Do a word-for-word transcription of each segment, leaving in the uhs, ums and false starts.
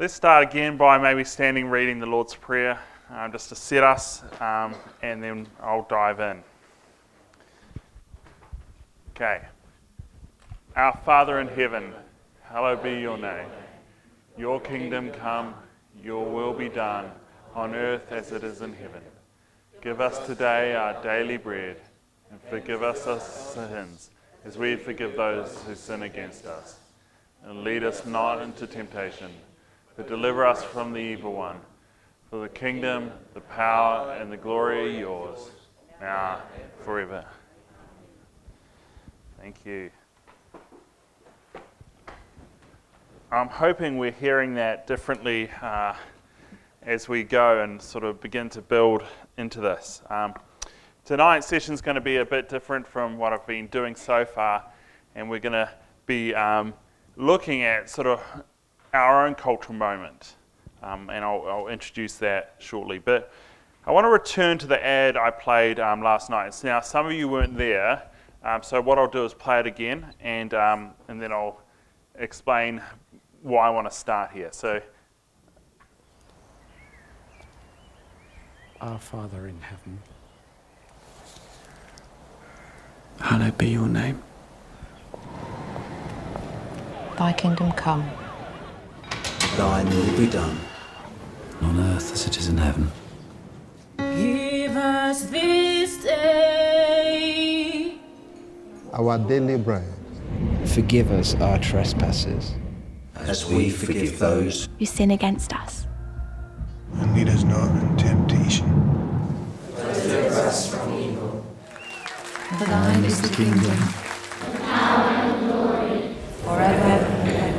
Let's start again by maybe standing reading the Lord's Prayer, um, just to set us, um, and then I'll dive in. Okay. Our Father in heaven, hallowed be your name. Your kingdom come, your will be done, on earth as it is in heaven. Give us today our daily bread, and forgive us our sins, as we forgive those who sin against us. And lead us not into temptation, but deliver us from the evil one. For the kingdom, the power, and the glory are yours, now and forever. Thank you. I'm hoping we're hearing that differently uh, as we go and sort of begin to build into this. Um, tonight's session is going to be a bit different from what I've been doing so far, and we're going to be um, looking at sort of our own cultural moment, um, and I'll, I'll introduce that shortly. But I want to return to the ad I played um, last night. Now, some of you weren't there, um, so what I'll do is play it again, and um, and then I'll explain why I want to start here. So, Our Father in heaven, hallowed be your name. Thy kingdom come. Thine will be done, on earth as it is in heaven. Give us this day our daily bread. Forgive us our trespasses, as we forgive those who sin against us. And lead us not into temptation, but deliver us from evil. For thine is the kingdom, the power and glory, forever and ever.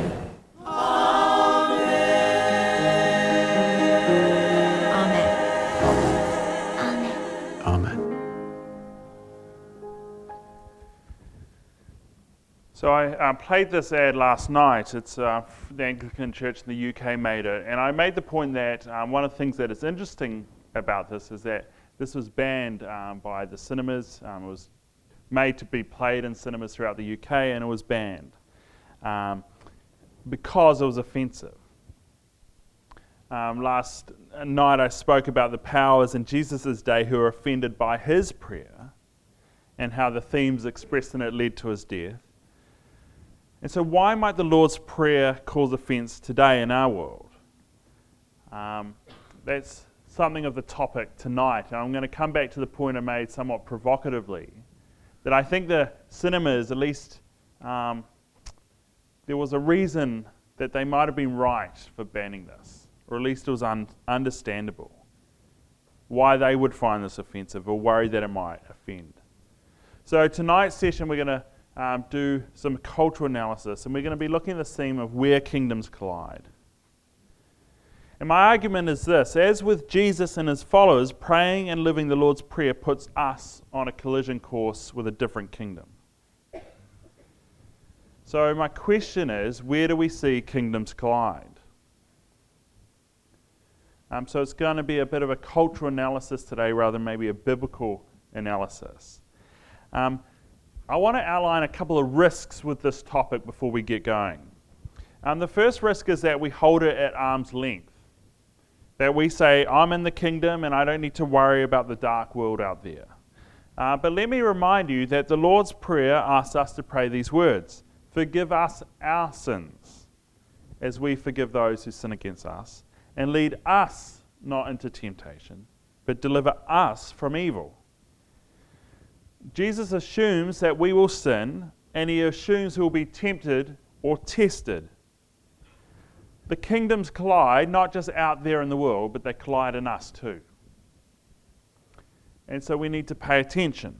So I uh, played this ad last night. It's uh, the Anglican Church in the U K made it, and I made the point that um, one of the things that is interesting about this is that this was banned um, by the cinemas. Um, it was made to be played in cinemas throughout the U K, and it was banned um, because it was offensive. Um, last night I spoke about the powers in Jesus' day who were offended by his prayer and how the themes expressed in it led to his death. And so why might the Lord's Prayer cause offense today in our world? Um, that's something of the topic tonight. And I'm going to come back to the point I made somewhat provocatively, that I think the cinemas, at least um, there was a reason that they might have been right for banning this, or at least it was un- understandable why they would find this offensive or worry that it might offend. So tonight's session we're going to Um, do some cultural analysis, and we're going to be looking at the theme of where kingdoms collide. And my argument is this: as with Jesus and his followers, praying and living the Lord's Prayer puts us on a collision course with a different kingdom. So my question is, where do we see kingdoms collide? Um, so it's going to be a bit of a cultural analysis today rather than maybe a biblical analysis. Um, I want to outline a couple of risks with this topic before we get going. Um, the first risk is that we hold it at arm's length. That we say, I'm in the kingdom and I don't need to worry about the dark world out there. Uh, but let me remind you that the Lord's Prayer asks us to pray these words: forgive us our sins as we forgive those who sin against us, and lead us not into temptation, but deliver us from evil. Jesus assumes that we will sin, and he assumes we will be tempted or tested. The kingdoms collide, not just out there in the world, but they collide in us too. And so we need to pay attention.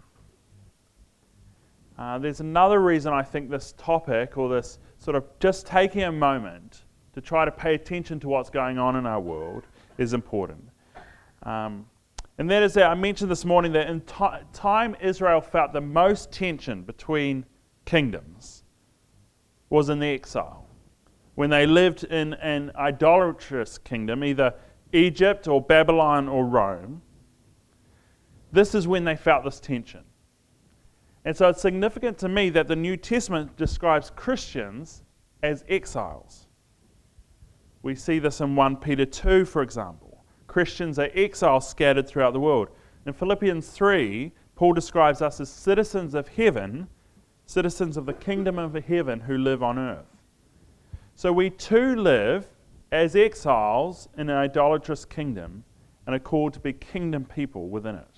Uh, there's another reason I think this topic, or this sort of just taking a moment to try to pay attention to what's going on in our world, is important. Um, And that is that I mentioned this morning that in t- time Israel felt the most tension between kingdoms was in the exile. When they lived in an idolatrous kingdom, either Egypt or Babylon or Rome, this is when they felt this tension. And so it's significant to me that the New Testament describes Christians as exiles. We see this in First Peter two, for example. Christians are exiles scattered throughout the world. In Philippians three, Paul describes us as citizens of heaven, citizens of the kingdom of heaven who live on earth. So we too live as exiles in an idolatrous kingdom and are called to be kingdom people within it.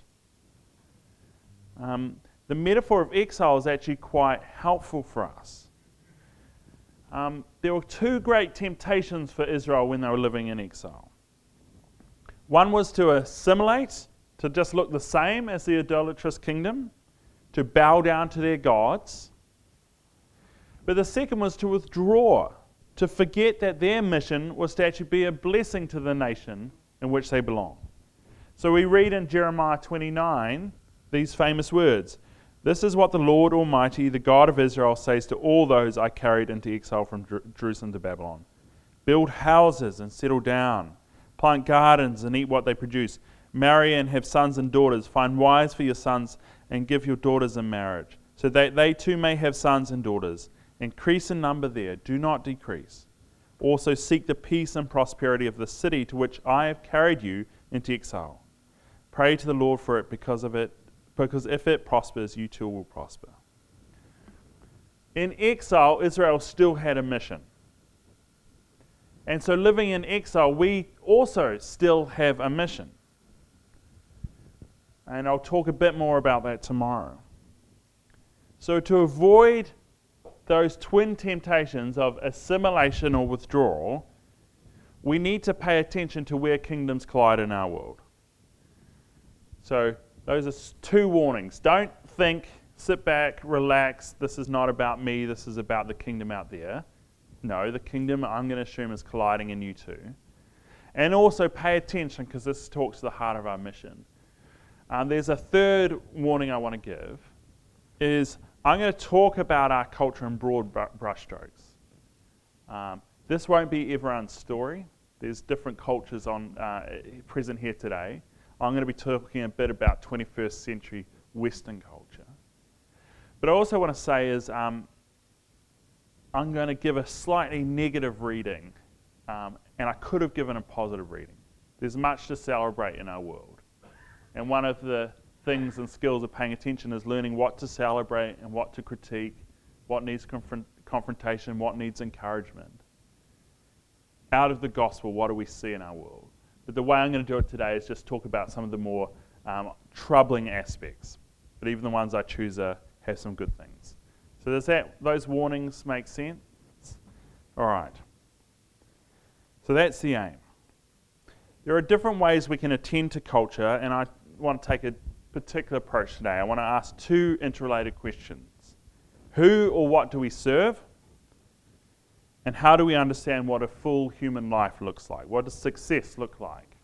Um, the metaphor of exile is actually quite helpful for us. Um, there were two great temptations for Israel when they were living in exile. One was to assimilate, to just look the same as the idolatrous kingdom, to bow down to their gods. But the second was to withdraw, to forget that their mission was to actually be a blessing to the nation in which they belong. So we read in Jeremiah twenty-nine these famous words, "This is what the Lord Almighty, the God of Israel, says to all those I carried into exile from Jer- Jerusalem to Babylon. Build houses and settle down. Plant gardens and eat what they produce. Marry and have sons and daughters. Find wives for your sons and give your daughters in marriage, so that they too may have sons and daughters. Increase in number there, do not decrease. Also seek the peace and prosperity of the city to which I have carried you into exile. Pray to the Lord for it because of it, because if it prospers, you too will prosper." In exile, Israel still had a mission. And so living in exile, we also still have a mission. And I'll talk a bit more about that tomorrow. So to avoid those twin temptations of assimilation or withdrawal, we need to pay attention to where kingdoms collide in our world. So those are two warnings. Don't think, sit back, relax, this is not about me, this is about the kingdom out there. No, the kingdom I'm going to assume is colliding in you too. And also pay attention, because this talks to the heart of our mission. Um, there's a third warning I want to give, is I'm going to talk about our culture in broad brushstrokes. Um, this won't be everyone's story. There's different cultures on uh, present here today. I'm going to be talking a bit about twenty-first century Western culture. But I also want to say is um, I'm going to give a slightly negative reading, um, and I could have given a positive reading. There's much to celebrate in our world. And one of the things and skills of paying attention is learning what to celebrate and what to critique, what needs confront- confrontation, what needs encouragement. Out of the gospel, what do we see in our world? But the way I'm going to do it today is just talk about some of the more um, troubling aspects. But even the ones I choose are, have some good things. So does that, those warnings make sense? All right. So that's the aim. There are different ways we can attend to culture, and I want to take a particular approach today. I want to ask two interrelated questions. Who or what do we serve? And how do we understand what a full human life looks like? What does success look like?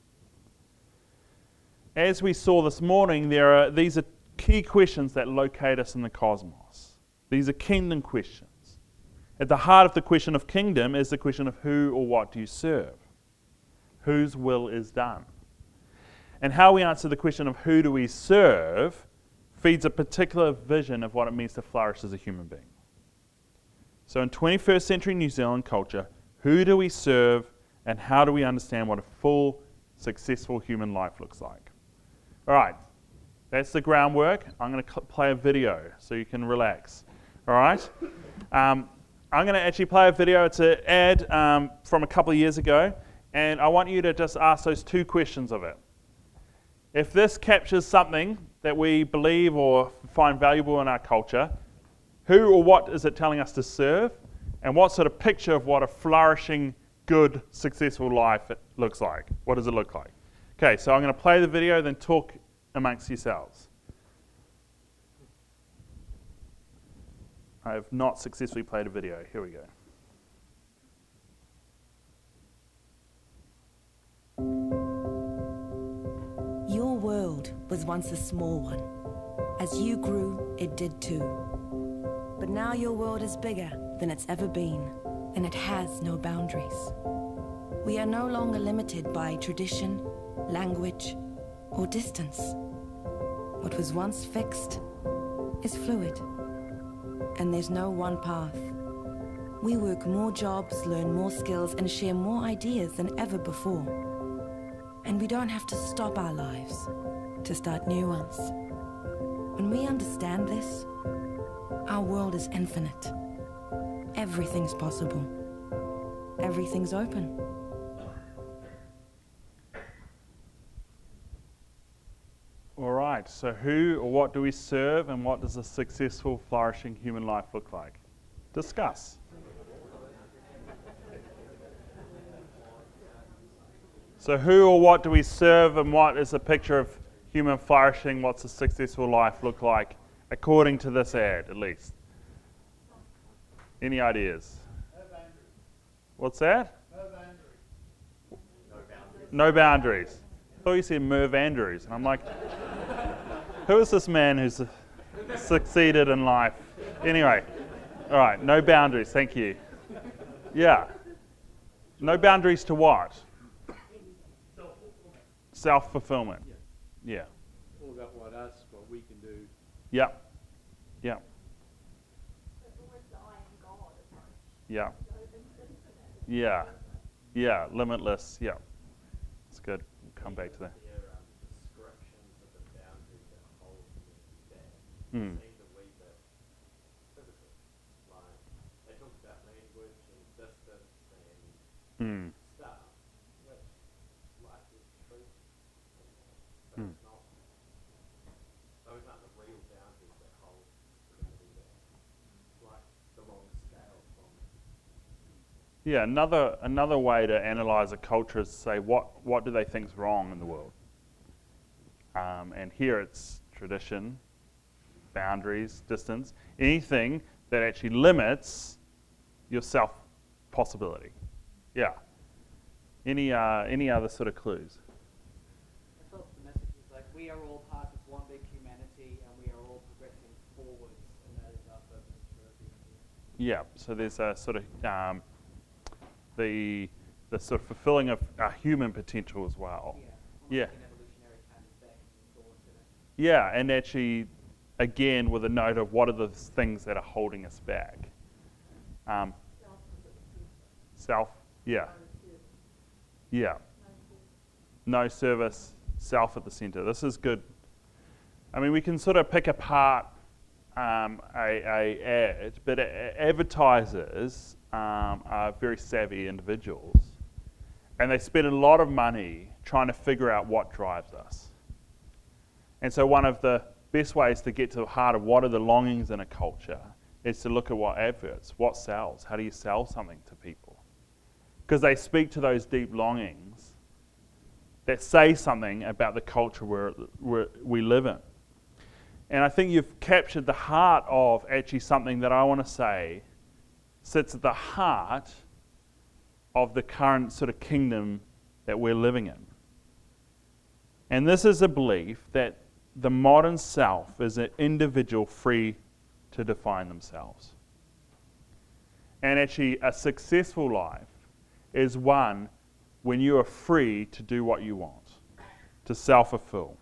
As we saw this morning, there are these are key questions that locate us in the cosmos. These are kingdom questions. At the heart of the question of kingdom is the question of who or what do you serve? Whose will is done? And how we answer the question of who do we serve feeds a particular vision of what it means to flourish as a human being. So in twenty-first century New Zealand culture, who do we serve and how do we understand what a full, successful human life looks like? All right, that's the groundwork. I'm going to cl- play a video so you can relax. All right? Um, I'm going to actually play a video. It's an ad um, from a couple of years ago, and I want you to just ask those two questions of it. If this captures something that we believe or find valuable in our culture, who or what is it telling us to serve? And what sort of picture of what a flourishing, good, successful life it looks like? What does it look like? Okay, so I'm going to play the video, then talk amongst yourselves. I have not successfully played a video. Here we go. Your world was once a small one. As you grew, it did too. But now your world is bigger than it's ever been, and it has no boundaries. We are no longer limited by tradition, language, or distance. What was once fixed is fluid, and there's no one path, We work more jobs, learn more skills, and share more ideas than ever before. And we don't have to stop our lives to start new ones. When we understand this, our world is infinite. Everything's possible. Everything's open. All right, so who or what do we serve, and what does a successful, flourishing human life look like? Discuss. So who or what do we serve, and what is a picture of human flourishing? What's a successful life look like, according to this ad, at least? Any ideas? No boundaries. What's that? No boundaries. No boundaries. No boundaries. I thought you said Merv Andrews, and I'm like, who is this man who's uh, succeeded in life? Anyway, all right, no boundaries, thank you. Yeah. No boundaries to what? Self-fulfillment. Yeah. Yeah. All about what us, what we can do. Yeah. Yeah. Yeah. Yeah. Yeah. Limitless. Yeah. It's good. We'll come back to that. Descriptions of the boundaries that hold humanity back Mm. seemed a wee bit physical. Like they talked about language and distance and Mm. stuff, which is likely true, but Mm. it's not. Those aren't the real boundaries that hold humanity back. It's like the wrong scale from. Yeah, another another way to analyze a culture is to say what what do they think's wrong in the world. Um, and here it's tradition, boundaries, distance, anything that actually limits your self possibility. Yeah. Any uh, any other sort of clues? I felt the message was like we are all part of one big humanity and we are all progressing forwards, and that is our purpose for being here. Yeah. So there's a sort of um, the the sort of fulfilling of our human potential as well. Yeah. Yeah. Like an evolutionary kind of back and forth in it. Yeah, and actually, again, with a note of what are the things that are holding us back. Um, self, yeah. Yeah. No service, self at the center. This is good. I mean, we can sort of pick apart um, a, a ad, but a- advertisers um, are very savvy individuals, and they spend a lot of money trying to figure out what drives us. And so one of the best ways to get to the heart of what are the longings in a culture is to look at what adverts, what sells, how do you sell something to people? Because they speak to those deep longings that say something about the culture where, where we live in. And I think you've captured the heart of actually something that I want to say sits at the heart of the current sort of kingdom that we're living in. And this is a belief that the modern self is an individual free to define themselves. And actually, a successful life is one when you are free to do what you want, to self-fulfill.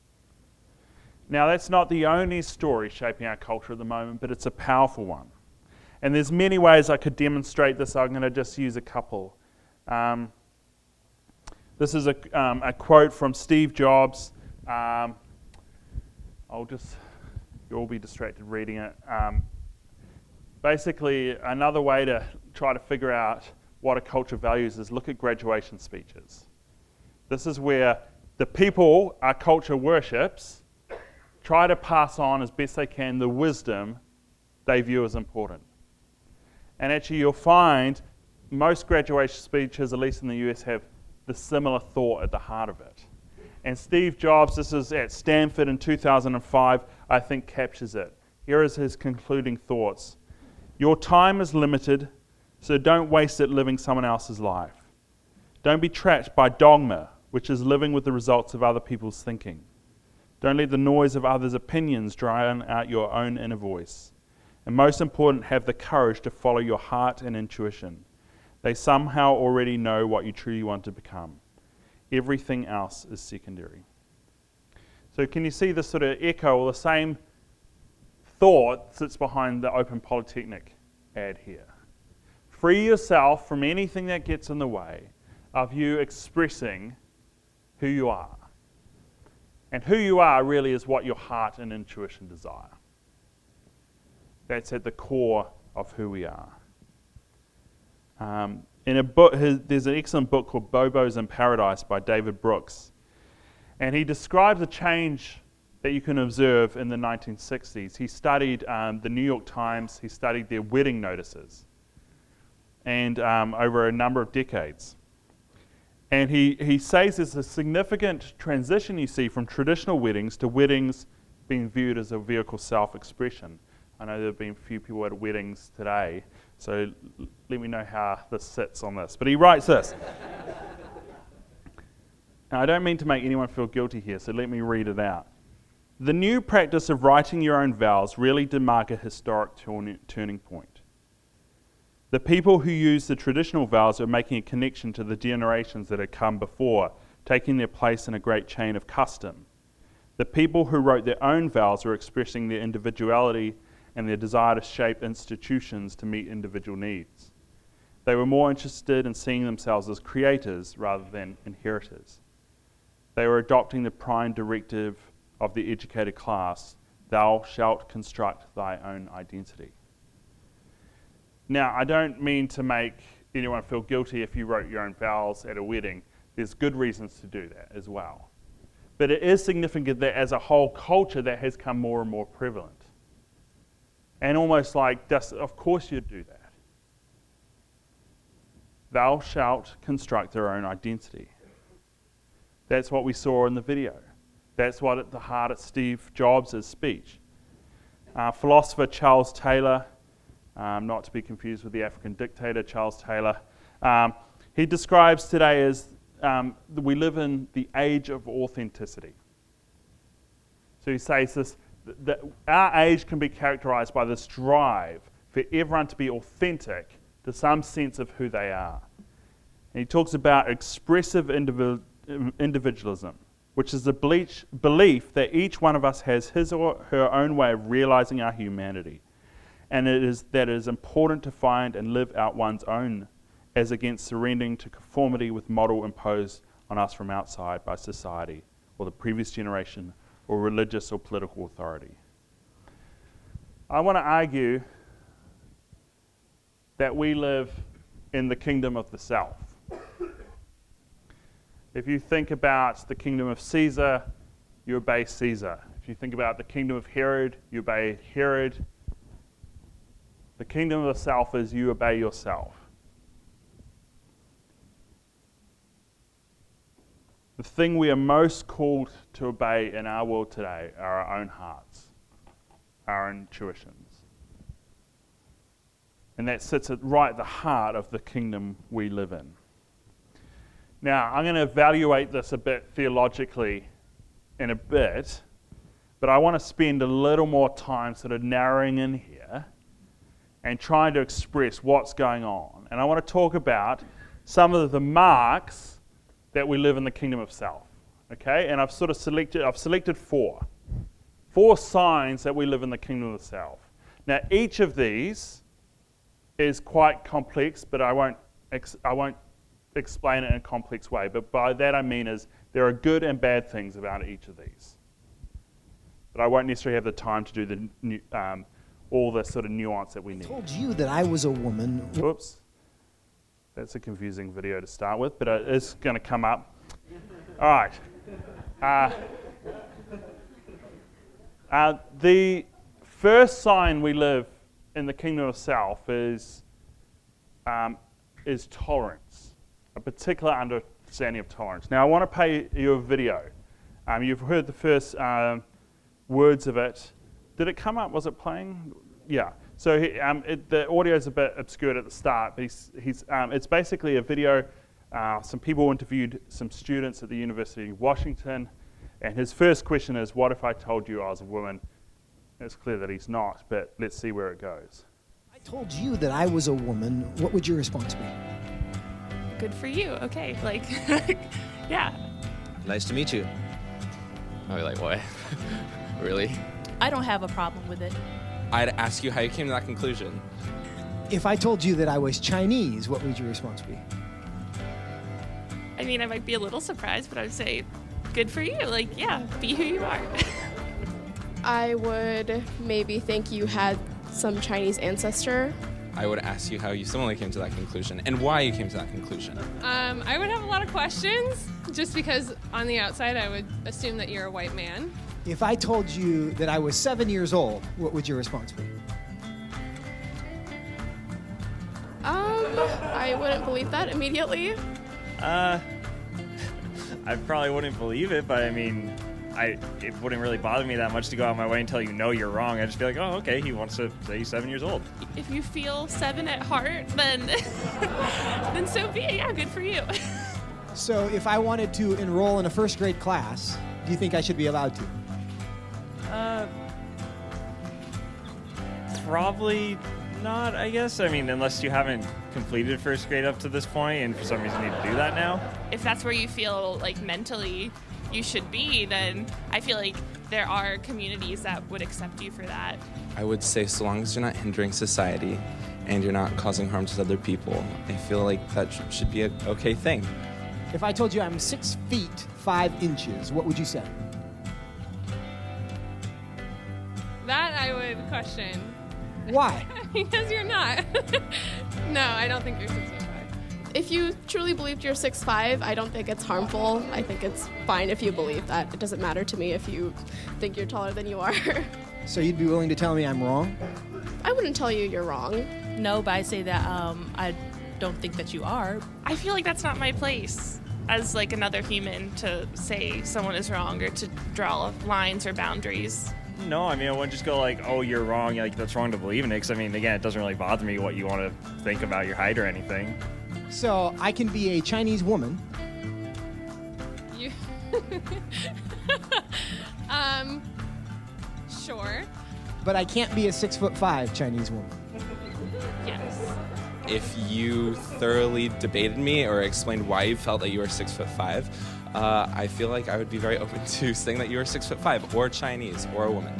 Now, that's not the only story shaping our culture at the moment, but it's a powerful one. And there's many ways I could demonstrate this. I'm going to just use a couple. Um, this is a, um, a quote from Steve Jobs. Um, I'll just, you'll all be distracted reading it. Um, basically, another way to try to figure out what a culture values is look at graduation speeches. This is where the people our culture worships try to pass on as best they can the wisdom they view as important. And actually you'll find most graduation speeches, at least in the U S, have the similar thought at the heart of it. And Steve Jobs, this is at Stanford in two thousand five, I think captures it. Here is his concluding thoughts. Your time is limited, so don't waste it living someone else's life. Don't be trapped by dogma, which is living with the results of other people's thinking. Don't let the noise of others' opinions drown out your own inner voice. And most important, have the courage to follow your heart and intuition. They somehow already know what you truly want to become. Everything else is secondary. So can you see this sort of echo, or the same thought sits behind the Open Polytechnic ad here? free yourself from anything that gets in the way of you expressing who you are. And who you are really is what your heart and intuition desire. That's at the core of who we are. Um, in a book, his, there's an excellent book called Bobos in Paradise by David Brooks. And he describes a change that you can observe in the nineteen sixties. He studied um, the New York Times, he studied their wedding notices, and um, over a number of decades. And he, he says there's a significant transition you see from traditional weddings to weddings being viewed as a vehicle self-expression. I know there have been a few people at weddings today, so l- let me know how this sits on this. But he writes this. Now, I don't mean to make anyone feel guilty here, so let me read it out. The new practice of writing your own vows really did mark a historic turn- turning point. The people who use the traditional vows are making a connection to the generations that had come before, taking their place in a great chain of custom. The people who wrote their own vows are expressing their individuality and their desire to shape institutions to meet individual needs. They were more interested in seeing themselves as creators rather than inheritors. They were adopting the prime directive of the educated class, thou shalt construct thy own identity. Now, I don't mean to make anyone feel guilty if you wrote your own vows at a wedding. There's good reasons to do that as well. But it is significant that as a whole culture that has come more and more prevalent. And almost like, of course you'd do that. Thou shalt construct their own identity. That's what we saw in the video. That's what at the heart of Steve Jobs' speech. Uh, philosopher Charles Taylor, um, not to be confused with the African dictator Charles Taylor, um, he describes today as um, we live in the age of authenticity. So he says this, that our age can be characterized by this drive for everyone to be authentic to some sense of who they are. And he talks about expressive individual individualism, which is the bleach, belief that each one of us has his or her own way of realizing our humanity, and it is that it is important to find and live out one's own as against surrendering to conformity with model imposed on us from outside by society or the previous generation or religious or political authority. I want to argue that we live in the kingdom of the South. If you think about the kingdom of Caesar, you obey Caesar. If you think about the kingdom of Herod, you obey Herod. The kingdom of the South is you obey yourself. The thing we are most called to obey in our world today are our own hearts, our intuitions. And that sits at right at the heart of the kingdom we live in. Now, I'm going to evaluate this a bit theologically in a bit, but I want to spend a little more time sort of narrowing in here and trying to express what's going on. And I want to talk about some of the marks that we live in the kingdom of self. Okay? And I've sort of selected, I've selected four. Four signs that we live in the kingdom of self. Now, each of these is quite complex, but I won't, ex- I won't explain it in a complex way, but by that I mean is there are good and bad things about each of these. But I won't necessarily have the time to do the new, um, all the sort of nuance that we need. I told you that I was a woman. Whoops. That's a confusing video to start with, but it is going to come up. All right. Uh, uh, the first sign we live in the kingdom of self is, um, is tolerance. A particular understanding of tolerance. Now, I want to play you a video. Um, you've heard the first um, words of it. Did it come up? Was it playing? Yeah. So he, um, it, the audio is a bit obscured at the start, but he's, he's, um, it's basically a video. Uh, some people interviewed some students at the University of Washington, and his first question is, what if I told you I was a woman? It's clear that he's not, but let's see where it goes. I told you that I was a woman. What would your response be? Good for you. Okay, like, yeah. Nice to meet you. I'd be like, what? Really? I don't have a problem with it. I'd ask you how you came to that conclusion. If I told you that I was Chinese, what would your response be? I mean, I might be a little surprised, but I would say, good for you. Like, yeah, be who you are. I would maybe think you had some Chinese ancestor. I would ask you how you similarly came to that conclusion and why you came to that conclusion. Um, I would have a lot of questions, just because on the outside I would assume that you're a white man. If I told you that I was seven years old, what would your response be? Um, I wouldn't believe that immediately. Uh, I probably wouldn't believe it, but I mean, I it wouldn't really bother me that much to go out of my way and tell you, no, you're wrong. I'd just be like, oh, okay, he wants to say he's seven years old. If you feel seven at heart, then, then so be it. Yeah, good for you. So if I wanted to enroll in a first grade class, do you think I should be allowed to? Uh, probably not, I guess. I mean, unless you haven't completed first grade up to this point and for some reason need to do that now. If that's where you feel like mentally you should be, then I feel like there are communities that would accept you for that. I would say so long as you're not hindering society and you're not causing harm to other people, I feel like that sh- should be an okay thing. If I told you I'm six feet, five inches, what would you say? That I would question. Why? Because you're not. No, I don't think you're six foot five. If you truly believed you're six five, I don't think it's harmful. I think it's fine if you believe that. It doesn't matter to me if you think you're taller than you are. So you'd be willing to tell me I'm wrong? I wouldn't tell you you're wrong. No, but I say that um, I don't think that you are. I feel like that's not my place as like another human to say someone is wrong or to draw lines or boundaries. No, I mean, I wouldn't just go like, oh, you're wrong, like that's wrong to believe in it, because I mean, again, it doesn't really bother me what you want to think about your height or anything. So I can be a Chinese woman. You. um, sure. But I can't be a six foot five Chinese woman. Yes. If you thoroughly debated me or explained why you felt that you were six foot five, uh, I feel like I would be very open to saying that you were six foot five or Chinese or a woman.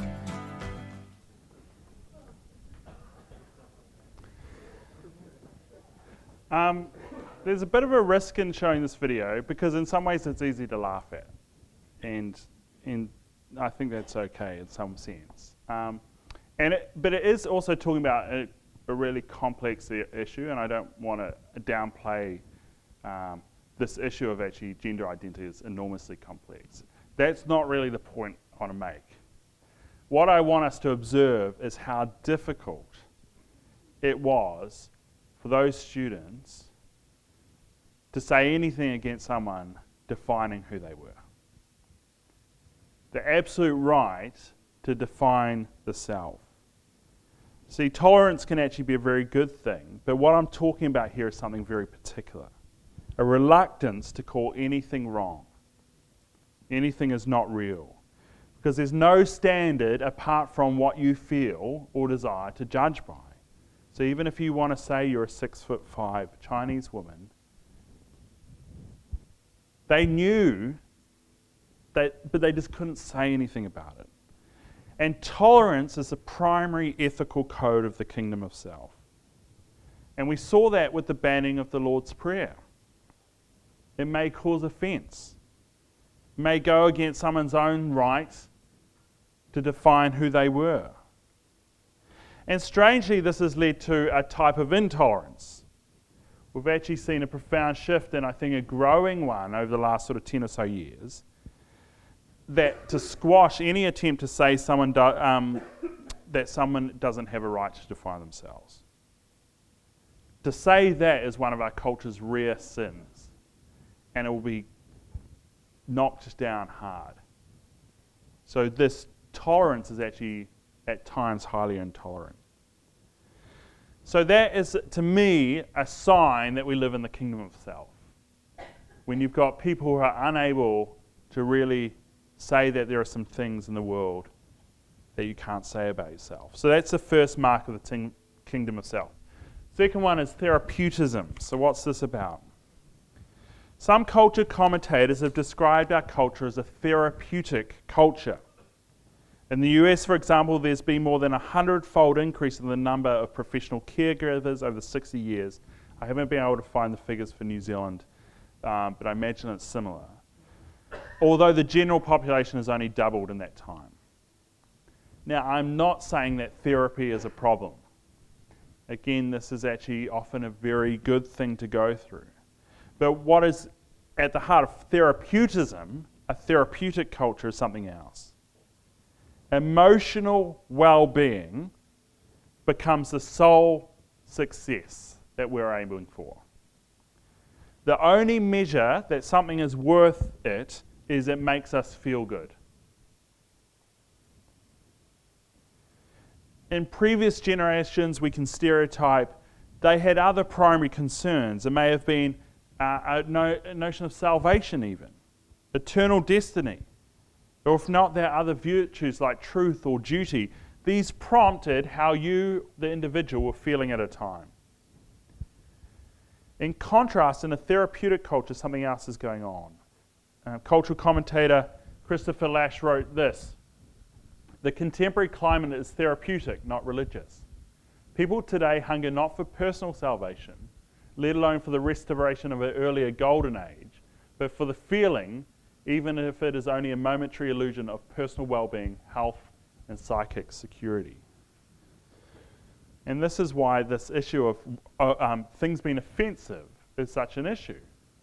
Um, there's a bit of a risk in showing this video because in some ways it's easy to laugh at, and and I think that's okay in some sense. Um, and it, but it is also talking about a, a really complex I- issue, and I don't want to downplay um, this issue of actually gender identity is enormously complex. That's not really the point I want to make. What I want us to observe is how difficult it was for those students to say anything against someone defining who they were. The absolute right to define the self. See, tolerance can actually be a very good thing, but what I'm talking about here is something very particular. A reluctance to call anything wrong. Anything is not real. Because there's no standard apart from what you feel or desire to judge by. So even if you want to say you're a six foot five Chinese woman, they knew that, but they just couldn't say anything about it. And tolerance is the primary ethical code of the kingdom of self. And we saw that with the banning of the Lord's Prayer. It may cause offense. It may go against someone's own right to define who they were. And strangely, this has led to a type of intolerance. We've actually seen a profound shift, and I think a growing one over the last sort of ten or so years, that to squash any attempt to say someone do, um, that someone doesn't have a right to define themselves. To say that is one of our culture's rare sins, and it will be knocked down hard. So this tolerance is actually at times highly intolerant. So that is, to me, a sign that we live in the kingdom of self. When you've got people who are unable to really say that there are some things in the world that you can't say about yourself. So that's the first mark of the ting- kingdom of self. Second one is therapeutism. So what's this about? Some culture commentators have described our culture as a therapeutic culture. In the U S, for example, there's been more than a hundred-fold increase in the number of professional caregivers over sixty years. I haven't been able to find the figures for New Zealand, um, but I imagine it's similar. Although the general population has only doubled in that time. Now, I'm not saying that therapy is a problem. Again, this is actually often a very good thing to go through. But what is at the heart of therapeutism, a therapeutic culture, is something else. Emotional well-being becomes the sole success that we're aiming for. The only measure that something is worth it is it makes us feel good. In previous generations, we can stereotype they had other primary concerns. It may have been uh, a, no, a notion of salvation even, eternal destiny, or if not, there are other virtues like truth or duty. These prompted how you, the individual, were feeling at a time. In contrast, in a therapeutic culture, something else is going on. Uh, cultural commentator Christopher Lasch wrote this: "The contemporary climate is therapeutic, not religious. People today hunger not for personal salvation, let alone for the restoration of an earlier golden age, but for the feeling, even if it is only a momentary illusion, of personal well-being, health, and psychic security." And this is why this issue of uh, um, things being offensive is such an issue.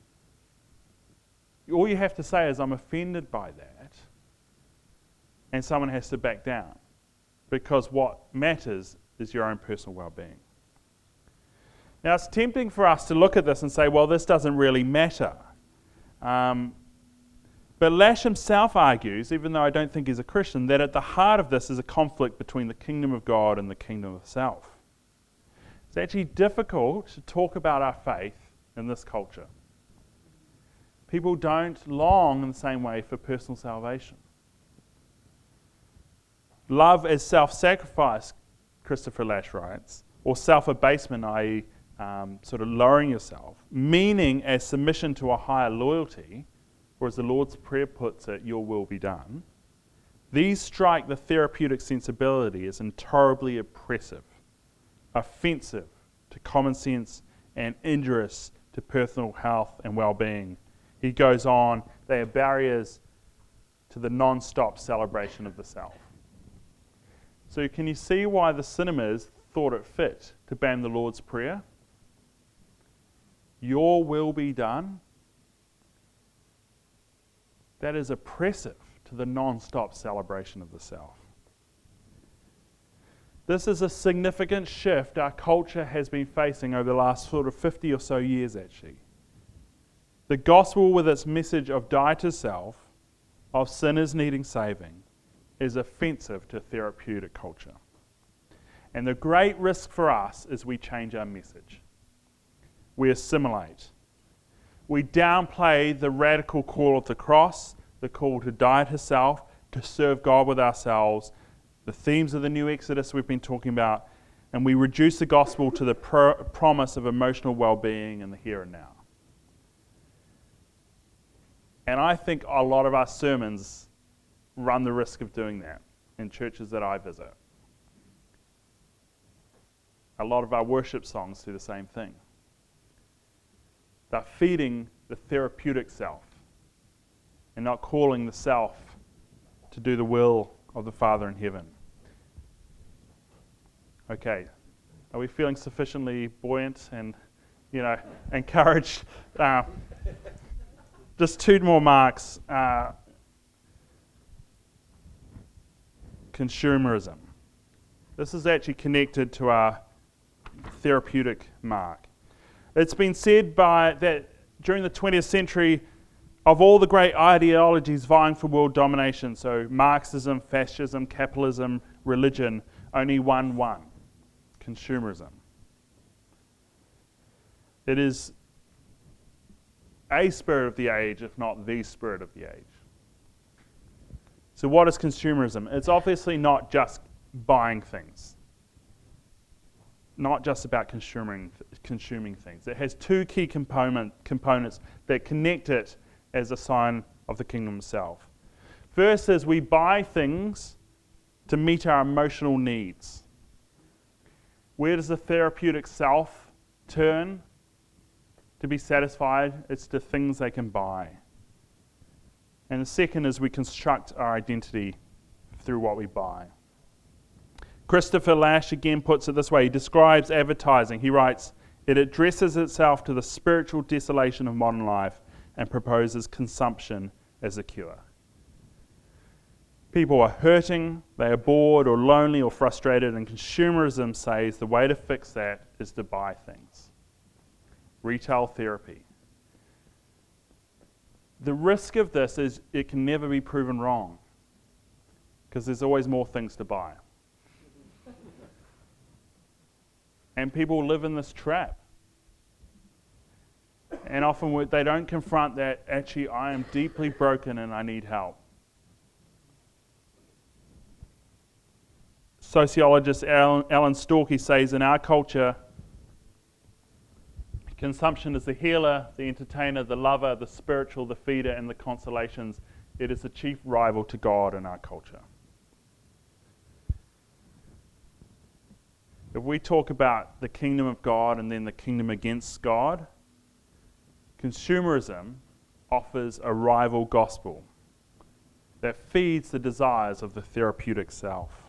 All you have to say is, I'm offended by that, and someone has to back down, because what matters is your own personal well-being. Now, it's tempting for us to look at this and say, well, this doesn't really matter. Um, But Lasch himself argues, even though I don't think he's a Christian, that at the heart of this is a conflict between the kingdom of God and the kingdom of self. It's actually difficult to talk about our faith in this culture. People don't long in the same way for personal salvation. Love as self-sacrifice, Christopher Lasch writes, or self-abasement, that is um, sort of lowering yourself, meaning as submission to a higher loyalty, or as the Lord's Prayer puts it, your will be done. These strike the therapeutic sensibility as intolerably oppressive, offensive to common sense, and injurious to personal health and well-being. He goes on, they are barriers to the non-stop celebration of the self. So can you see why the cinemas thought it fit to ban the Lord's Prayer? Your will be done. That is oppressive to the non-stop celebration of the self. This is a significant shift our culture has been facing over the last sort of fifty or so years, actually. The gospel, with its message of die to self, of sinners needing saving, is offensive to therapeutic culture. And the great risk for us is we change our message. We assimilate. We downplay the radical call of the cross, the call to die to self, to serve God with ourselves, the themes of the new Exodus we've been talking about, and we reduce the gospel to the pro- promise of emotional well-being in the here and now. And I think a lot of our sermons run the risk of doing that in churches that I visit. A lot of our worship songs do the same thing. They're feeding the therapeutic self and not calling the self to do the will of the Father in heaven. Okay, are we feeling sufficiently buoyant and, you know, encouraged? Uh, just two more marks. Uh, consumerism. This is actually connected to our therapeutic mark. It's been said by that during the twentieth century, of all the great ideologies vying for world domination, so Marxism, fascism, capitalism, religion, only one won: consumerism. It is a spirit of the age, if not the spirit of the age. So what is consumerism? It's obviously not just buying things. Not just about consuming consuming things. It has two key component, components that connect it as a sign of the kingdom itself. First is we buy things to meet our emotional needs. Where does the therapeutic self turn to be satisfied? It's to things they can buy. And the second is we construct our identity through what we buy. Christopher Lash again puts it this way. He describes advertising. He writes, "It addresses itself to the spiritual desolation of modern life and proposes consumption as a cure." People are hurting, they are bored or lonely or frustrated, and consumerism says the way to fix that is to buy things. Retail therapy. The risk of this is it can never be proven wrong because there's always more things to buy. And people live in this trap. And often they don't confront that, actually, I am deeply broken and I need help. Sociologist Alan, Alan Storkey says, in our culture, consumption is the healer, the entertainer, the lover, the spiritual, the feeder, and the consolations. It is the chief rival to God in our culture. If we talk about the kingdom of God and then the kingdom against God, consumerism offers a rival gospel that feeds the desires of the therapeutic self.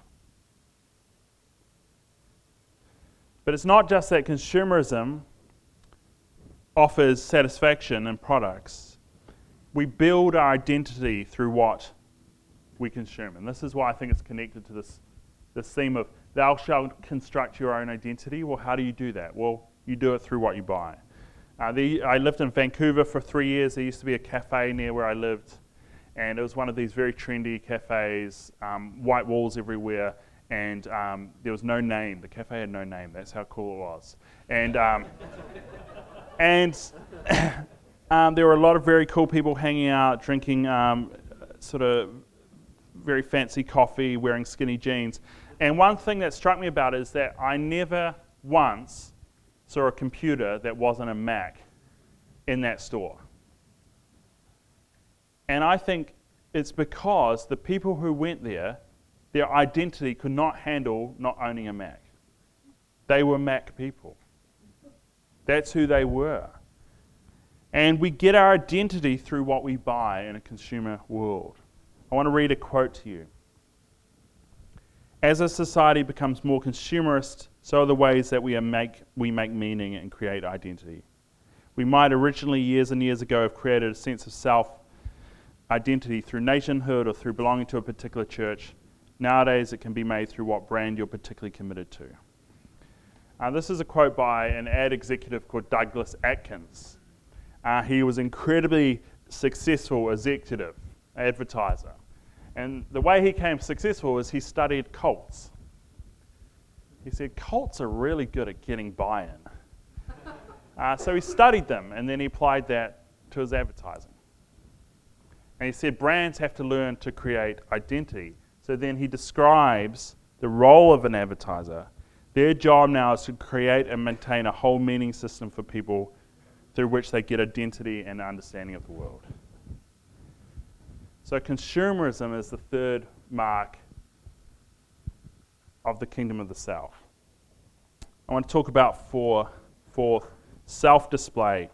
But it's not just that consumerism offers satisfaction in products. We build our identity through what we consume. And this is why I think it's connected to this, this theme of thou shalt construct your own identity. Well, how do you do that? Well, you do it through what you buy. Uh, the, I lived in Vancouver for three years. There used to be a cafe near where I lived, and it was one of these very trendy cafes, um, white walls everywhere, and um, there was no name. The cafe had no name. That's how cool it was. And um, and um, there were a lot of very cool people hanging out, drinking um, sort of very fancy coffee, wearing skinny jeans. And one thing that struck me about it is that I never once saw a computer that wasn't a Mac in that store. And I think it's because the people who went there, their identity could not handle not owning a Mac. They were Mac people. That's who they were. And we get our identity through what we buy in a consumer world. I want to read a quote to you. As a society becomes more consumerist, so are the ways that we, are make, we make meaning and create identity. We might originally, years and years ago, have created a sense of self-identity through nationhood or through belonging to a particular church. Nowadays, it can be made through what brand you're particularly committed to. Uh, this is a quote by an ad executive called Douglas Atkins. Uh, he was incredibly successful executive, advertiser. And the way he became successful was he studied cults. He said, cults are really good at getting buy-in. uh, so he studied them, and then he applied that to his advertising. And he said brands have to learn to create identity. So then he describes the role of an advertiser. Their job now is to create and maintain a whole meaning system for people through which they get identity and understanding of the world. So consumerism is the third mark of the kingdom of the south. I want to talk about four, fourth, self-display.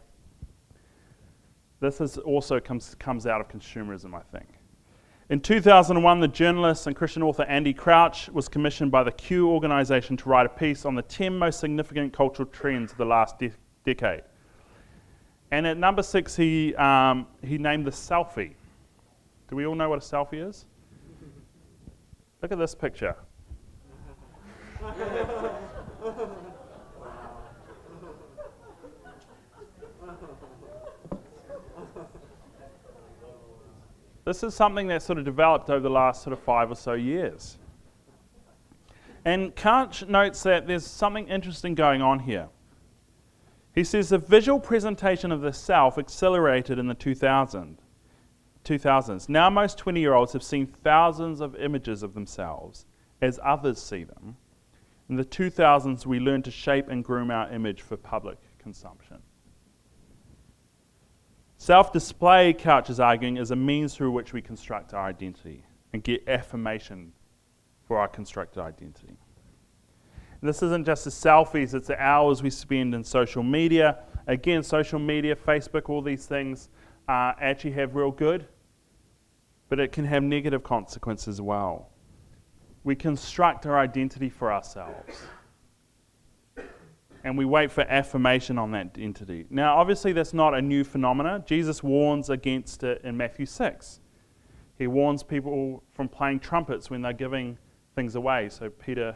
This is also comes, comes out of consumerism, I think. In two thousand one, the journalist and Christian author Andy Crouch was commissioned by the Q organization to write a piece on the ten most significant cultural trends of the last de- decade. And at number six, he, um, he named the selfie. Do we all know what a selfie is? Look at this picture. This is something that sort of developed over the last sort of five or so years. And Crouch notes that there's something interesting going on here. He says the visual presentation of the self accelerated in the two thousands. Now most twenty-year-olds have seen thousands of images of themselves as others see them. In the two thousands, we learned to shape and groom our image for public consumption. Self-display, Couch is arguing, is a means through which we construct our identity and get affirmation for our constructed identity. And this isn't just the selfies, it's the hours we spend in social media. Again, social media, Facebook, all these things uh, actually have real good, but it can have negative consequences as well. We construct our identity for ourselves, and we wait for affirmation on that identity. Now, obviously, that's not a new phenomenon. Jesus warns against it in Matthew six. He warns people from playing trumpets when they're giving things away. So Peter,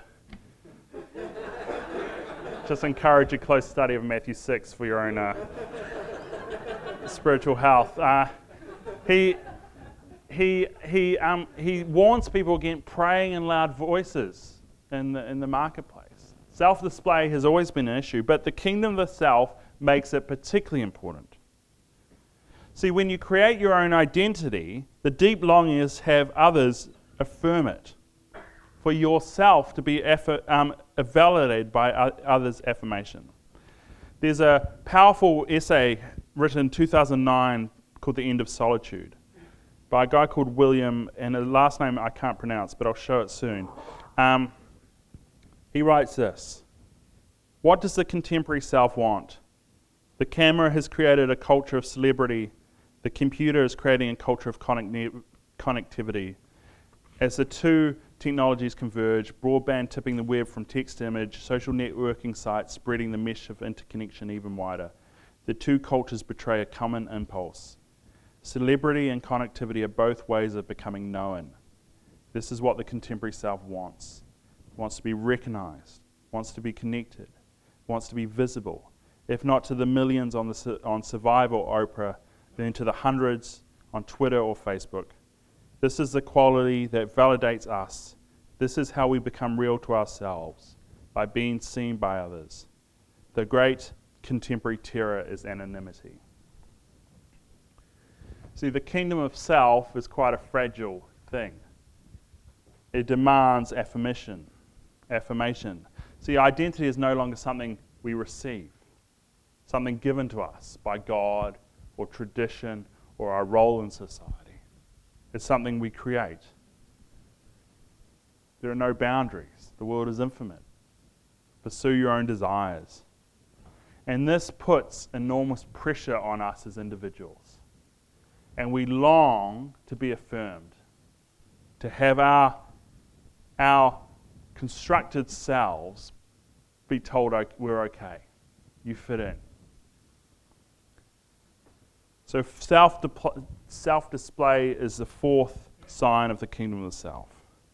just encourage a close study of Matthew six for your own uh, spiritual health. Uh, he he he um, he warns people against praying in loud voices in the in the marketplace. Self-display has always been an issue, but the kingdom of the self makes it particularly important. See, when you create your own identity, the deep longing is to have others affirm it, for yourself to be effort, um, validated by others' affirmation. There's a powerful essay written in two thousand nine called The End of Solitude by a guy called William, and the last name I can't pronounce, but I'll show it soon. Um, He writes this: what does the contemporary self want? The camera has created a culture of celebrity. The computer is creating a culture of connect- connectivity. As the two technologies converge, broadband tipping the web from text to image, social networking sites spreading the mesh of interconnection even wider, the two cultures betray a common impulse. Celebrity and connectivity are both ways of becoming known. This is what the contemporary self wants. Wants to be recognized, wants to be connected, wants to be visible, if not to the millions on the on Survivor or Oprah, then to the hundreds on Twitter or Facebook. This is the quality that validates us. This is how we become real to ourselves, by being seen by others. The great contemporary terror is anonymity. See, the kingdom of self is quite a fragile thing. It demands affirmation. Affirmation. See, identity is no longer something we receive, something given to us by God or tradition or our role in society. It's something we create. There are no boundaries. The world is infinite. Pursue your own desires. And this puts enormous pressure on us as individuals. And we long to be affirmed, to have our, our constructed selves be told we're okay, you fit in. So self self-display is the fourth sign of the kingdom of the self.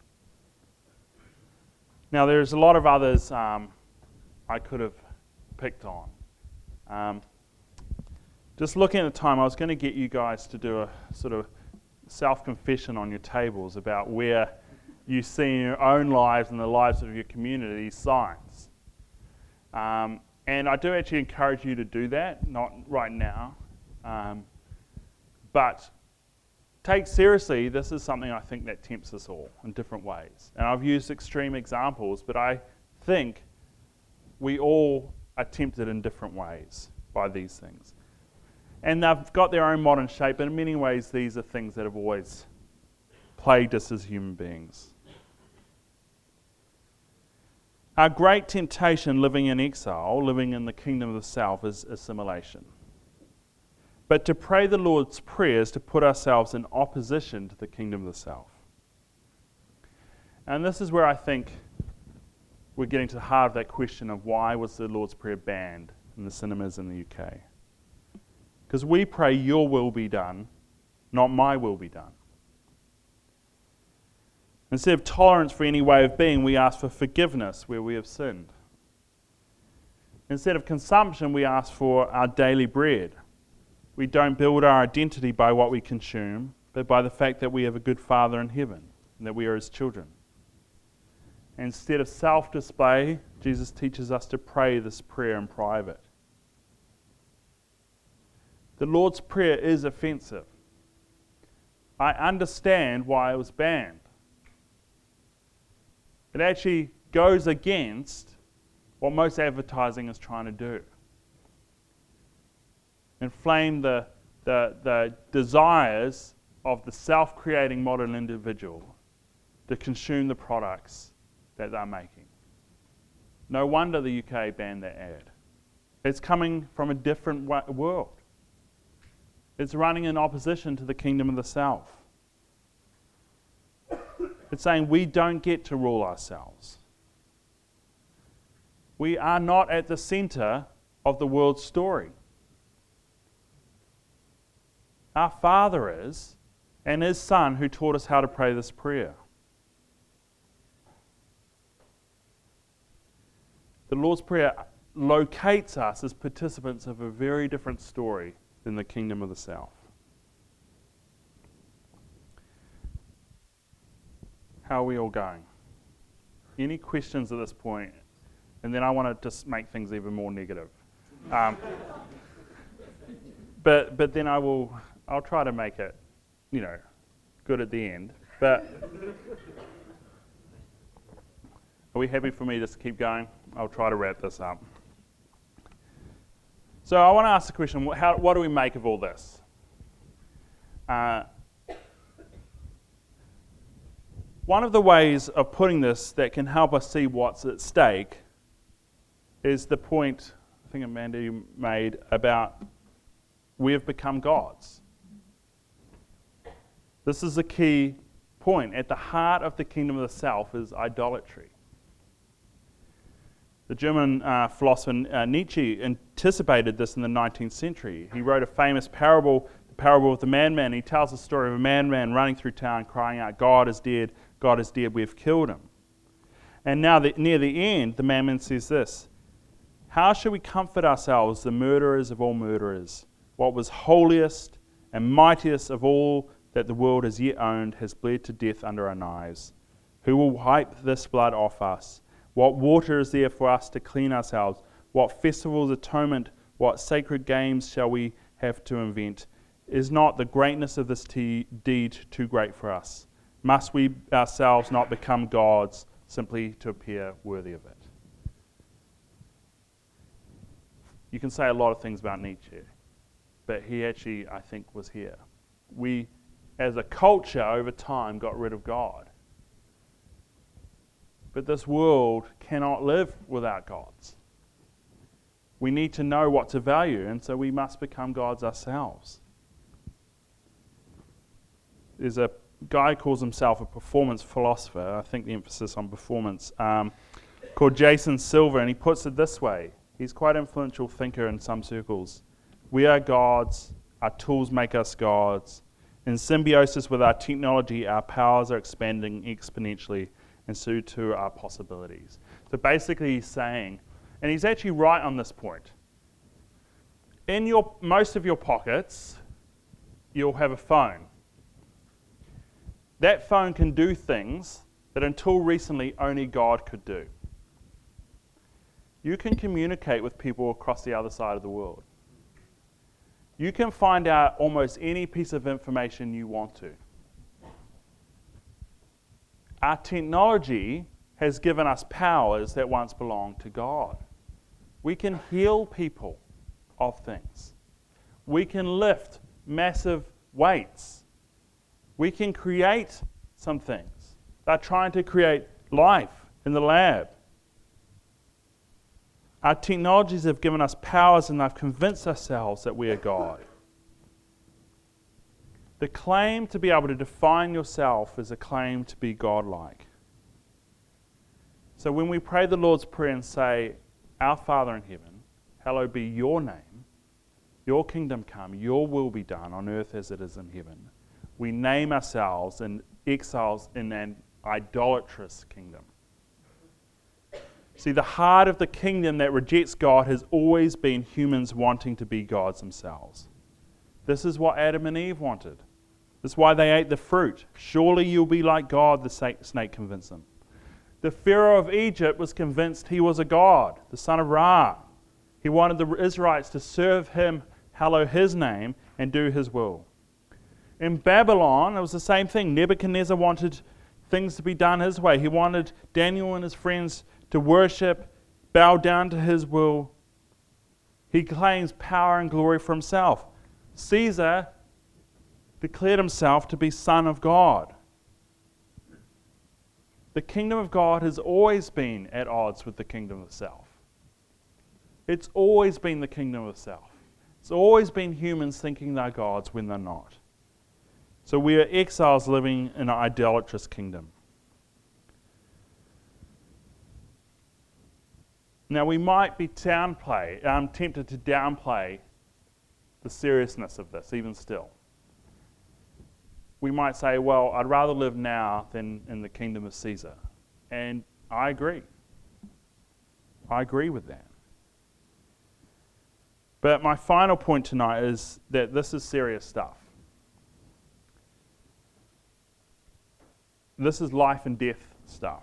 Now there's a lot of others um, I could have picked on. Um, just looking at the time, I was going to get you guys to do a sort of self-confession on your tables about where you see in your own lives and the lives of your community these signs. Um, and I do actually encourage you to do that, not right now. Um, but take seriously, this is something I think that tempts us all in different ways. And I've used extreme examples, but I think we all are tempted in different ways by these things. And they've got their own modern shape, but in many ways these are things that have always plagued us as human beings. Our great temptation living in exile, living in the kingdom of the self, is assimilation. But to pray the Lord's Prayer is to put ourselves in opposition to the kingdom of the self. And this is where I think we're getting to the heart of that question of why was the Lord's Prayer banned in the cinemas in the U K? Because we pray, your will be done, not my will be done. Instead of tolerance for any way of being, we ask for forgiveness where we have sinned. Instead of consumption, we ask for our daily bread. We don't build our identity by what we consume, but by the fact that we have a good Father in heaven and that we are His children. Instead of self-display, Jesus teaches us to pray this prayer in private. The Lord's Prayer is offensive. I understand why it was banned. It actually goes against what most advertising is trying to do. Inflame the, the, the desires of the self-creating modern individual to consume the products that they're making. No wonder the U K banned that ad. It's coming from a different wa- world. It's running in opposition to the kingdom of the south. It's saying we don't get to rule ourselves. We are not at the center of the world's story. Our Father is, and His Son who taught us how to pray this prayer. The Lord's Prayer locates us as participants of a very different story than the kingdom of the south. How are we all going? Any questions at this point? And then I want to just make things even more negative. Um, but but then I will I'll try to make it, you know, good at the end. But are we happy for me to just keep going? I'll try to wrap this up. So I want to ask the question: what, how, what do we make of all this? Uh, One of the ways of putting this that can help us see what's at stake is the point I think Amanda you made about we have become gods. This is a key point. At the heart of the kingdom of the south is idolatry. The German uh, philosopher uh, Nietzsche anticipated this in the nineteenth century. He wrote a famous parable, the parable of the madman. He tells the story of a madman running through town crying out, "God is dead, God is dead, we've killed him." And now the, near the end, the madman says this: "How shall we comfort ourselves, the murderers of all murderers? What was holiest and mightiest of all that the world has yet owned has bled to death under our knives. Who will wipe this blood off us? What water is there for us to clean ourselves? What festivals, atonement, what sacred games shall we have to invent? Is not the greatness of this te- deed too great for us? Must we ourselves not become gods simply to appear worthy of it?" You can say a lot of things about Nietzsche, but he actually, I think, was here. We, as a culture, over time, got rid of God. But this world cannot live without gods. We need to know what to value, and so we must become gods ourselves. There's a guy who calls himself a performance philosopher, I think the emphasis on performance, um, called Jason Silver, and he puts it this way. He's quite an influential thinker in some circles. We are gods, our tools make us gods. In symbiosis with our technology, our powers are expanding exponentially, and so too are our possibilities. So basically he's saying, and he's actually right on this point, in your most of your pockets, you'll have a phone. That phone can do things that until recently only God could do. You can communicate with people across the other side of the world. You can find out almost any piece of information you want to. Our technology has given us powers that once belonged to God. We can heal people of things. We can lift massive weights. We can create some things. They're trying to create life in the lab. Our technologies have given us powers and they've convinced ourselves that we are God. The claim to be able to define yourself is a claim to be godlike. So when we pray the Lord's Prayer and say, "Our Father in heaven, hallowed be your name, your kingdom come, your will be done on earth as it is in heaven," we name ourselves in exiles in an idolatrous kingdom. See, the heart of the kingdom that rejects God has always been humans wanting to be gods themselves. This is what Adam and Eve wanted. This is why they ate the fruit. "Surely you'll be like God," the snake convinced them. The Pharaoh of Egypt was convinced he was a god, the son of Ra. He wanted the Israelites to serve him, hallow his name, and do his will. In Babylon, it was the same thing. Nebuchadnezzar wanted things to be done his way. He wanted Daniel and his friends to worship, bow down to his will. He claims power and glory for himself. Caesar declared himself to be Son of God. The kingdom of God has always been at odds with the kingdom of self. It's always been the kingdom of self. It's always been humans thinking they're gods when they're not. So we are exiles living in an idolatrous kingdom. Now we might be downplay, um, tempted to downplay the seriousness of this, even still. We might say, well, I'd rather live now than in the kingdom of Caesar. And I agree. I agree with that. But my final point tonight is that this is serious stuff. This is life and death stuff.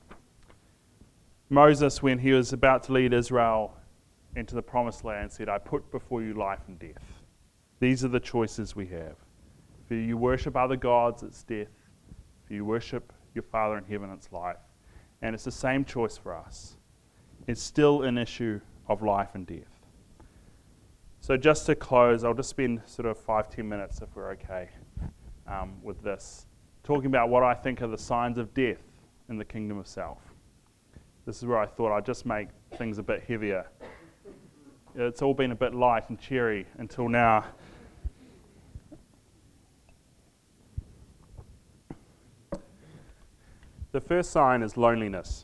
Moses, when he was about to lead Israel into the promised land, said, I put before you life and death. These are the choices we have. If you worship other gods, it's death. If you worship your Father in heaven, it's life. And it's the same choice for us. It's still an issue of life and death. So just to close, I'll just spend sort of five, ten minutes, if we're okay, um, with this, talking about what I think are the signs of death in the kingdom of self. This is where I thought I'd just make things a bit heavier. It's all been a bit light and cheery until now. The first sign is loneliness.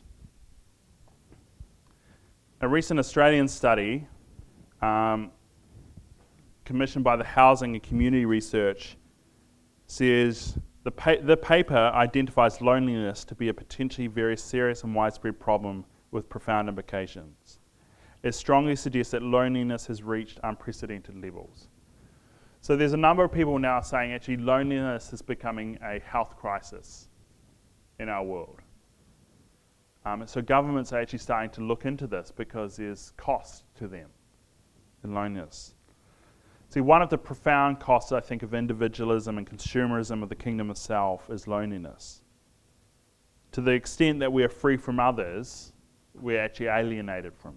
A recent Australian study um, commissioned by the Housing and Community Research says the, pa- the paper identifies loneliness to be a potentially very serious and widespread problem with profound implications. It strongly suggests that loneliness has reached unprecedented levels. So there's a number of people now saying actually loneliness is becoming a health crisis in our world. Um, so governments are actually starting to look into this because there's cost to them in loneliness. See, one of the profound costs, I think, of individualism and consumerism of the kingdom of self is loneliness. To the extent that we are free from others, we're actually alienated from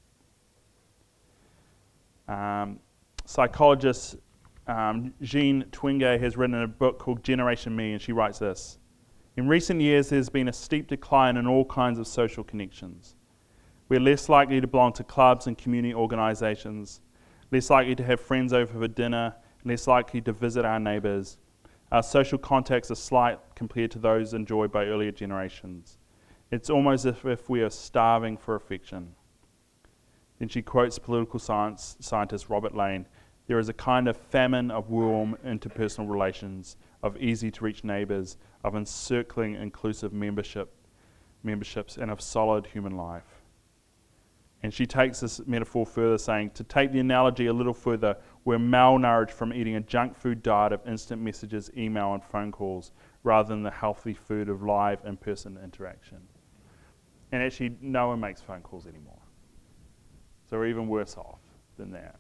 them. Um, psychologist um, Jean Twenge has written a book called Generation Me, and she writes this. In recent years, there's been a steep decline in all kinds of social connections. We're less likely to belong to clubs and community organizations, less likely to have friends over for dinner, less likely to visit our neighbors. Our social contacts are slight compared to those enjoyed by earlier generations. It's almost as if we are starving for affection. Then she quotes political science scientist Robert Lane. There is a kind of famine of warm interpersonal relations, of easy-to-reach neighbors, of encircling inclusive membership, memberships, and of solid human life. And she takes this metaphor further, saying, to take the analogy a little further, we're malnourished from eating a junk food diet of instant messages, email, and phone calls, rather than the healthy food of live in-person interaction. And actually, no one makes phone calls anymore. So we're even worse off than that.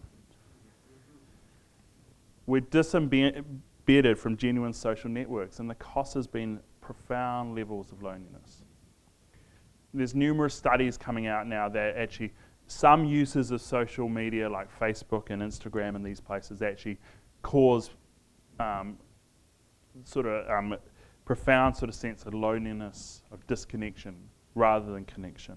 We're disembedded from genuine social networks, and the cost has been profound levels of loneliness. There's numerous studies coming out now that actually some uses of social media like Facebook and Instagram and these places actually cause um, sort of um, profound sort of sense of loneliness, of disconnection, rather than connection.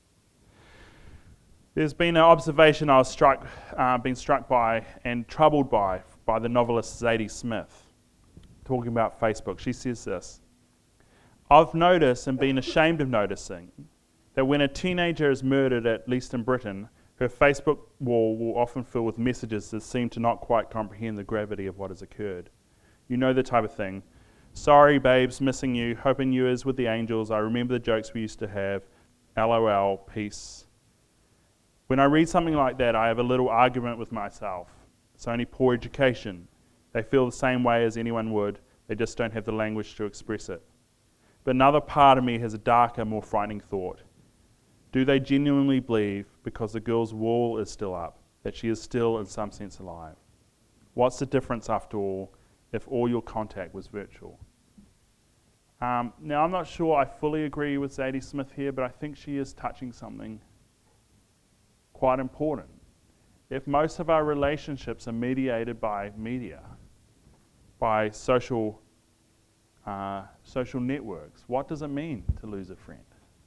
There's been an observation I was struck, uh, been struck by and troubled by by the novelist Zadie Smith, talking about Facebook. She says this, I've noticed and been ashamed of noticing that when a teenager is murdered, at least in Britain, her Facebook wall will often fill with messages that seem to not quite comprehend the gravity of what has occurred. You know the type of thing. Sorry, babes, missing you, hoping you is with the angels. I remember the jokes we used to have. LOL, peace. When I read something like that, I have a little argument with myself. It's only poor education. They feel the same way as anyone would. They just don't have the language to express it. But another part of me has a darker, more frightening thought. Do they genuinely believe, because the girl's wall is still up, that she is still in some sense alive? What's the difference, after all, if all your contact was virtual? Um, now, I'm not sure I fully agree with Zadie Smith here, but I think she is touching something quite important. If most of our relationships are mediated by media, by social uh, social networks. What does it mean to lose a friend?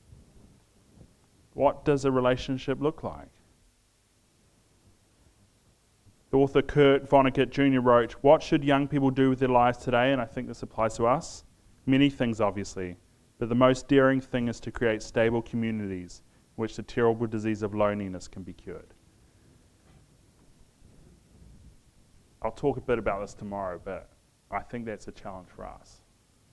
What does a relationship look like? The author Kurt Vonnegut Junior wrote, "What should young people do with their lives today?" And I think this applies to us. Many things, obviously, but the most daring thing is to create stable communities in which the terrible disease of loneliness can be cured. I'll talk a bit about this tomorrow, but I think that's a challenge for us.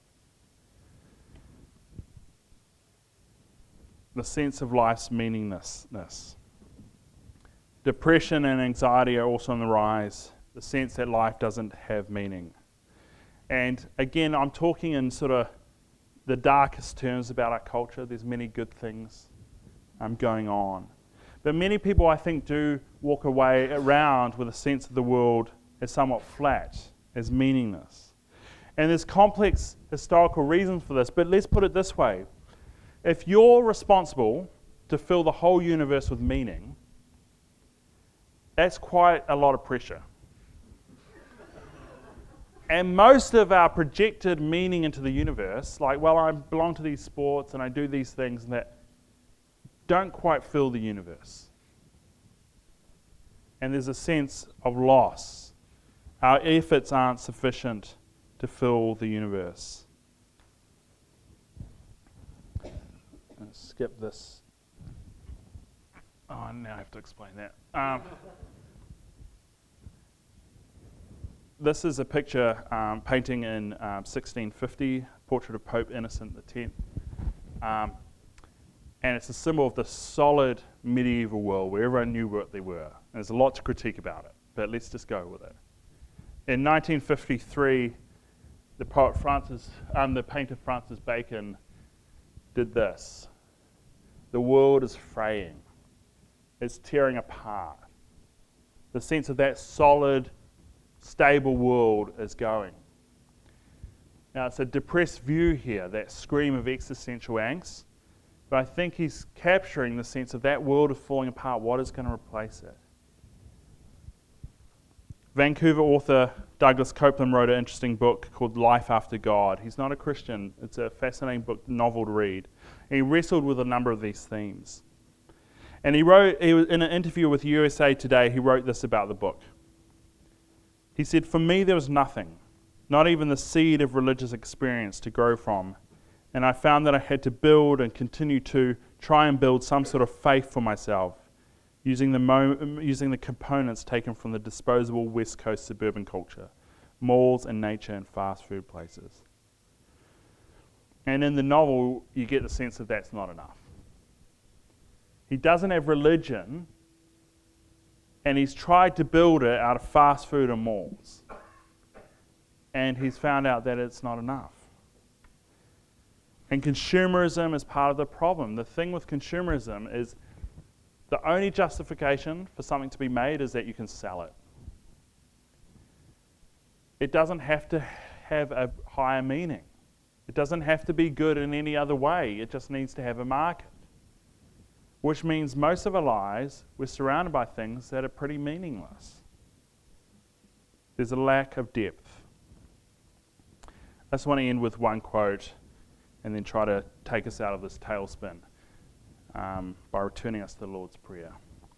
The sense of life's meaninglessness. Depression and anxiety are also on the rise. The sense that life doesn't have meaning. And again, I'm talking in sort of the darkest terms about our culture. There's many good things um, going on. But many people, I think, do walk away around with a sense of the world as somewhat flat, as meaningless. And there's complex historical reasons for this, but let's put it this way. If you're responsible to fill the whole universe with meaning, that's quite a lot of pressure. And most of our projected meaning into the universe, like, well, I belong to these sports and I do these things and that, don't quite fill the universe. And there's a sense of loss. Our efforts aren't sufficient to fill the universe. I'll skip this. Oh, now I have to explain that. Um, this is a picture um, painting in um, sixteen fifty, portrait of Pope Innocent the tenth. Um, and it's a symbol of the solid medieval world where everyone knew what they were. And there's a lot to critique about it, but let's just go with it. In nineteen fifty-three, the poet Francis, um, the painter Francis Bacon did this. The world is fraying. It's tearing apart. The sense of that solid, stable world is going. Now, it's a depressed view here, that scream of existential angst, but I think he's capturing the sense of that world is falling apart. What is going to replace it? Vancouver author Douglas Copeland wrote an interesting book called Life After God. He's not a Christian. It's a fascinating book, novel to read. And he wrestled with a number of these themes. And he wrote, he was in an interview with U S A Today, he wrote this about the book. He said, "For me, there was nothing, not even the seed of religious experience to grow from. And I found that I had to build and continue to try and build some sort of faith for myself, using the, mo- using the components taken from the disposable West Coast suburban culture, malls and nature and fast food places." And in the novel, you get the sense that that's not enough. He doesn't have religion, and he's tried to build it out of fast food and malls. And he's found out that it's not enough. And consumerism is part of the problem. The thing with consumerism is the only justification for something to be made is that you can sell it. It doesn't have to have a higher meaning. It doesn't have to be good in any other way. It just needs to have a market. Which means most of our lives, we're surrounded by things that are pretty meaningless. There's a lack of depth. I just want to end with one quote and then try to take us out of this tailspin um, by returning us to the Lord's Prayer.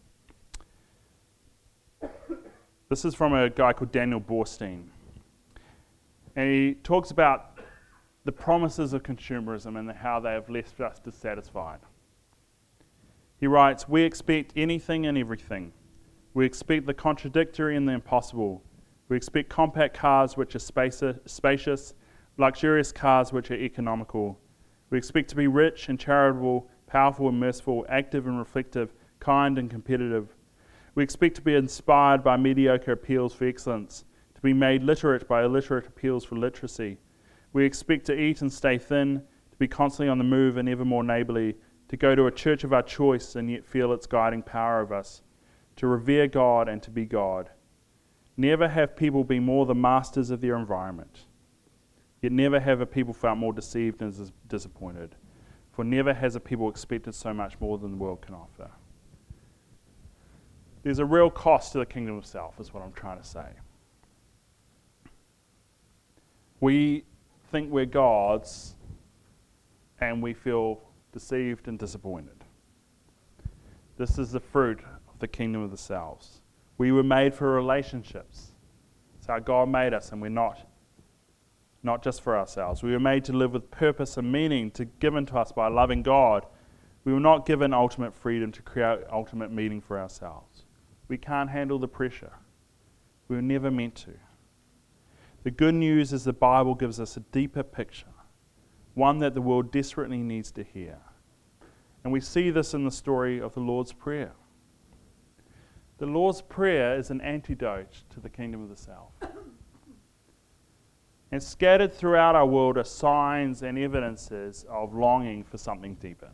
This is from a guy called Daniel Borstein. And he talks about the promises of consumerism and how they have left us dissatisfied. He writes, "We expect anything and everything. We expect the contradictory and the impossible. We expect compact cars which are spacious, luxurious cars which are economical. We expect to be rich and charitable, powerful and merciful, active and reflective, kind and competitive. We expect to be inspired by mediocre appeals for excellence, to be made literate by illiterate appeals for literacy. We expect to eat and stay thin, to be constantly on the move and ever more neighbourly, to go to a church of our choice and yet feel its guiding power of us, to revere God and to be God. Never have people been more the masters of their environment. Yet never have a people felt more deceived and dis- disappointed. For never has a people expected so much more than the world can offer." There's a real cost to the kingdom of self, is what I'm trying to say. We think we're gods and we feel deceived and disappointed. This is the fruit of the kingdom of the selves. We were made for relationships. It's how God made us, and we're not. Not just for ourselves. We were made to live with purpose and meaning to given to us by a loving God. We were not given ultimate freedom to create ultimate meaning for ourselves. We can't handle the pressure. We were never meant to. The good news is the Bible gives us a deeper picture, one that the world desperately needs to hear. And we see this in the story of the Lord's Prayer. The Lord's Prayer is an antidote to the kingdom of the self. And scattered throughout our world are signs and evidences of longing for something deeper.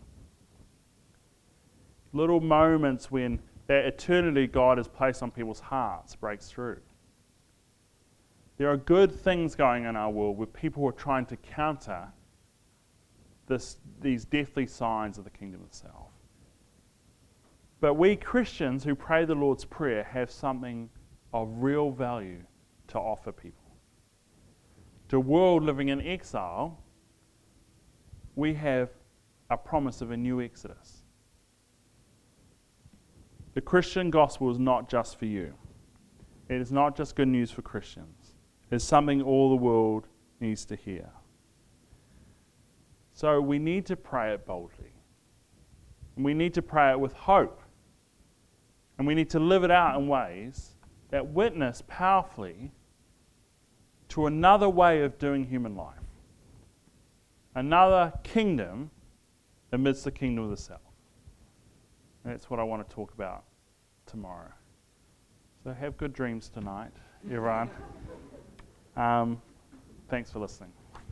Little moments when that eternity God has placed on people's hearts breaks through. There are good things going on in our world where people are trying to counter this, these deathly signs of the kingdom of the self. But we Christians who pray the Lord's Prayer have something of real value to offer people. To a world living in exile, we have a promise of a new exodus. The Christian gospel is not just for you. It is not just good news for Christians. It's something all the world needs to hear. So we need to pray it boldly. And we need to pray it with hope. And we need to live it out in ways that witness powerfully to another way of doing human life. Another kingdom amidst the kingdom of the self. And that's what I want to talk about tomorrow. So have good dreams tonight, everyone. Um, thanks for listening.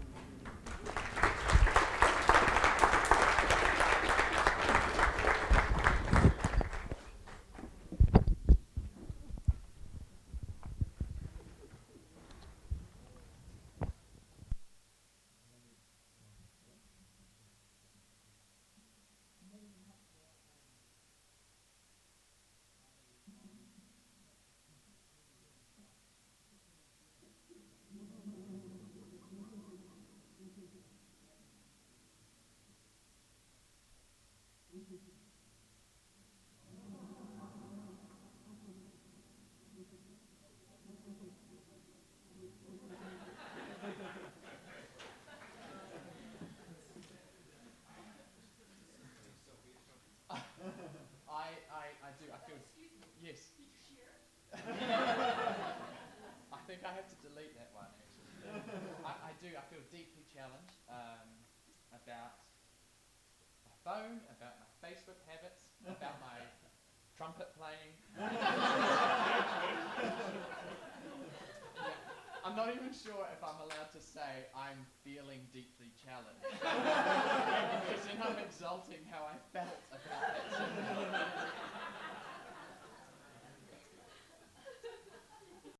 I, I, I do. I feel. Yes. Did you hear it? I think I have to delete that one, actually. I, I do. I feel deeply challenged um, about my phone, about my Facebook habits, about my trumpet playing. Yeah. I'm not even sure if I'm allowed to say I'm feeling deeply challenged. Because then I'm exalting how I felt about it.